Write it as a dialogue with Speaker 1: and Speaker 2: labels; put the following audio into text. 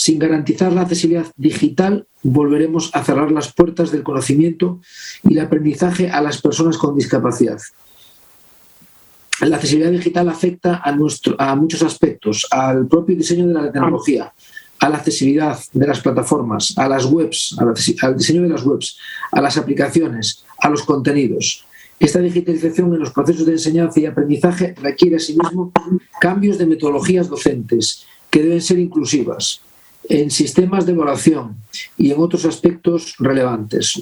Speaker 1: Sin garantizar la accesibilidad digital, volveremos a cerrar las puertas del conocimiento y el aprendizaje a las personas con discapacidad. La accesibilidad digital afecta a muchos aspectos, al propio diseño de la tecnología, a la accesibilidad de las plataformas, a las webs, al diseño de las webs, a las aplicaciones, a los contenidos. Esta digitalización en los procesos de enseñanza y aprendizaje requiere asimismo cambios de metodologías docentes que deben ser inclusivas en sistemas de evaluación y en otros aspectos relevantes.